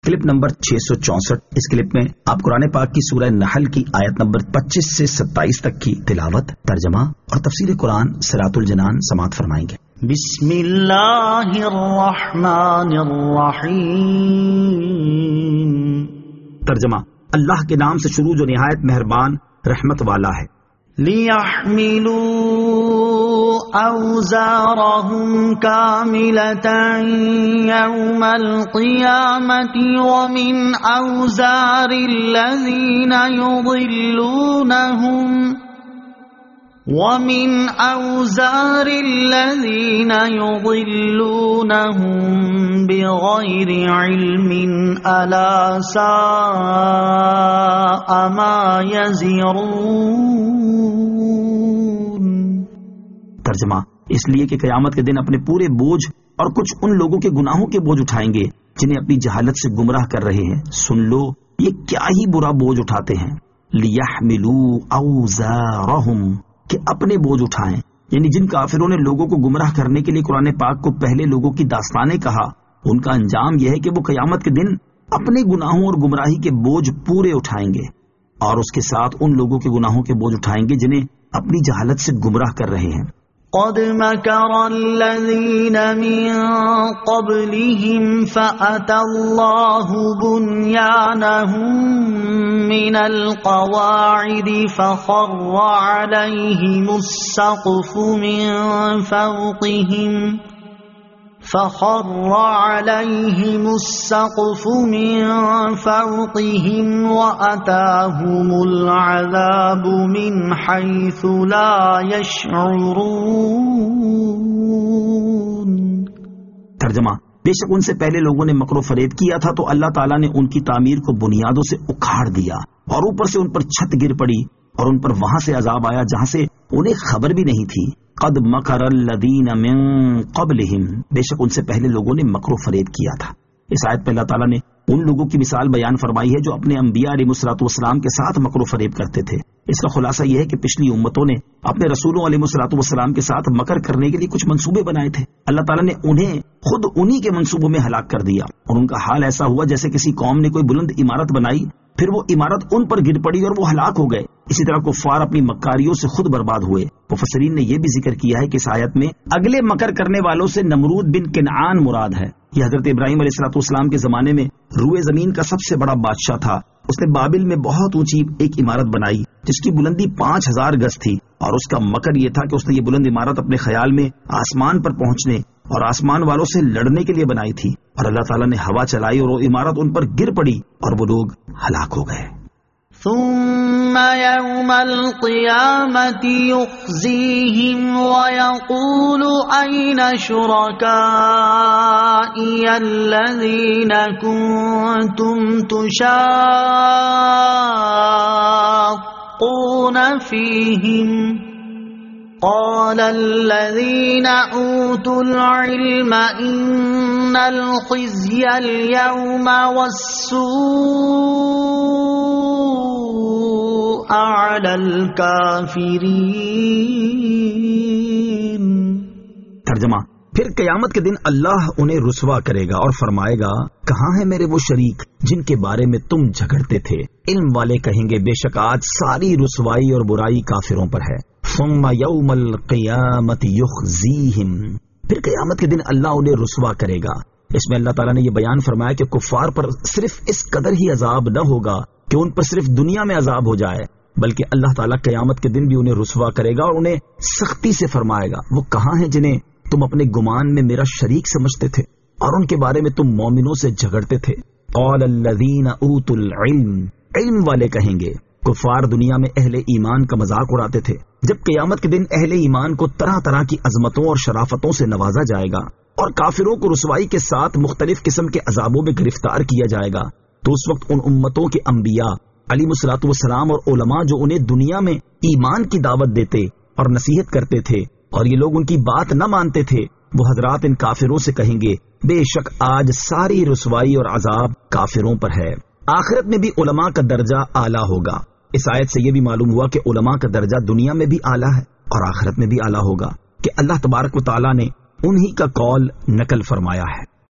Clip number 664۔ اس clip میں آپ قرآن پاک کی سورہ نحل کی آیت نمبر 25 سے 27 تک کی تلاوت، ترجمہ اور تفسیر قرآن صراط الجنان سماعت فرمائیں گے۔ بسم اللہ الرحمن الرحیم۔ ترجمہ، اللہ کے نام سے شروع جو نہایت مہربان رحمت والا ہے۔ لِيَحْمِلُوا أَوْزَارَهُمْ كَامِلَةً يَوْمَ الْقِيَامَةِ وَمِنْ أَوْزَارِ الَّذِينَ يُضِلُّونَهُمْ بِغَيْرِ عِلْمٍ أَلَا سَاءَ مَا يَزِرُونَ۔ ترجمہ، اس لیے کہ قیامت کے دن اپنے پورے بوجھ اور کچھ ان لوگوں کے گناہوں کے بوجھ اٹھائیں گے جنہیں اپنی جہالت سے گمراہ کر رہے ہیں۔ سن لو یہ کیا ہی برا بوجھ اٹھاتے ہیں۔ لِيَحْمِلُوا أَوْزَارَهُمْ، کہ اپنے بوجھ اٹھائیں، یعنی جن کافروں نے لوگوں کو گمراہ کرنے کے لیے قرآن پاک کو پہلے لوگوں کی داستانیں کہا، ان کا انجام یہ ہے کہ وہ قیامت کے دن اپنے گناہوں اور گمراہی کے بوجھ پورے اٹھائیں گے، اور اس کے ساتھ ان لوگوں کے گناہوں کے بوجھ اٹھائیں گے جنہیں اپنی جہالت سے گمراہ کر رہے ہیں۔ قد مكر الذين من قبلهم فأتى الله بنيانهم من القواعد فخر عليهم السقف من فوقهم وأتاهم العذاب من حيث لا يشعرون۔ ترجمہ، بے شک ان سے پہلے لوگوں نے مکر و فریب کیا تھا تو اللہ تعالیٰ نے ان کی تعمیر کو بنیادوں سے اکھاڑ دیا، اور اوپر سے ان پر چھت گر پڑی اور ان پر وہاں سے عذاب آیا جہاں سے انہیں خبر بھی نہیں تھی۔ قد مکر الذین من قبلہم، بے شک ان سے پہلے لوگوں نے مکر و فریب کیا تھا۔ اس آیت پہ اللہ تعالیٰ نے ان لوگوں کی مثال بیان فرمائی ہے جو اپنے انبیاء علیہ الصلوۃ والسلام کے ساتھ مکر و فریب کرتے تھے۔ اس کا خلاصہ یہ ہے کہ پچھلی امتوں نے اپنے رسولوں علیہ الصلوۃ والسلام کے ساتھ مکر کرنے کے لیے کچھ منصوبے بنائے تھے۔ اللہ تعالیٰ نے انہیں خود انہی کے منصوبوں میں ہلاک کر دیا، اور ان کا حال ایسا ہوا جیسے کسی قوم نے کوئی بلند عمارت بنائی، پھر وہ عمارت ان پر گر پڑی اور وہ ہلاک ہو گئے۔ اسی طرح کفار اپنی مکاریوں سے خود برباد ہوئے۔ مفسرین نے یہ بھی ذکر کیا ہے کہ اس آیت میں اگلے مکر کرنے والوں سے نمرود بن کنعان مراد ہے۔ یہ حضرت ابراہیم علیہ الصلوۃ والسلام کے زمانے میں روئے زمین کا سب سے بڑا بادشاہ تھا۔ اس نے بابل میں بہت اونچی ایک عمارت بنائی جس کی بلندی 5000 گز تھی، اور اس کا مکر یہ تھا کہ اس نے یہ بلند عمارت اپنے خیال میں آسمان پر پہنچنے اور آسمان والوں سے لڑنے کے لیے بنائی تھی، اور اللہ تعالیٰ نے ہوا چلائی اور وہ عمارت ان پر گر پڑی اور وہ لوگ ہلاک ہو گئے۔ ثم يوم القيامة يخزيهم ويقول أين شركائي الذين كنتم تشاقون فيهم قال الذين أوتوا العلم إن الخزي اليوم والسوء على الكافرين۔ ترجمہ، پھر قیامت کے دن اللہ انہیں رسوا کرے گا اور فرمائے گا، کہاں ہیں میرے وہ شریک جن کے بارے میں تم جھگڑتے تھے؟ علم والے کہیں گے، بے شک آج ساری رسوائی اور برائی کافروں پر ہے۔ ثم یوم القیامت یخزیہم، پھر قیامت کے دن اللہ انہیں رسوا کرے گا۔ اس میں اللہ تعالیٰ نے یہ بیان فرمایا کہ کفار پر صرف اس قدر ہی عذاب نہ ہوگا کہ ان پر صرف دنیا میں عذاب ہو جائے، بلکہ اللہ تعالیٰ قیامت کے دن بھی انہیں رسوا کرے گا اور انہیں سختی سے فرمائے گا، وہ کہاں ہیں جنہیں تم اپنے گمان میں میرا شریک سمجھتے تھے اور ان کے بارے میں تم مومنوں سے جھگڑتے تھے؟ قال الذین اوتوا العلم، علم والے کہیں گے، کفار دنیا میں اہل ایمان کا مذاق اڑاتے تھے، جب قیامت کے دن اہل ایمان کو طرح طرح کی عظمتوں اور شرافتوں سے نوازا جائے گا اور کافروں کو رسوائی کے ساتھ مختلف قسم کے عذابوں میں گرفتار کیا جائے گا، تو اس وقت ان امتوں کے انبیاء علیہ الصلوۃ والسلام اور علماء جو انہیں دنیا میں ایمان کی دعوت دیتے اور نصیحت کرتے تھے اور یہ لوگ ان کی بات نہ مانتے تھے، وہ حضرات ان کافروں سے کہیں گے، بے شک آج ساری رسوائی اور عذاب کافروں پر ہے۔ آخرت میں بھی علماء کا درجہ اعلیٰ ہوگا۔ اس آیت سے یہ بھی معلوم ہوا کہ علماء کا درجہ دنیا میں بھی اعلیٰ ہے اور آخرت میں بھی اعلیٰ ہوگا، کہ اللہ تبارک و تعالیٰ نے انہی کا قول نقل فرمایا ہے۔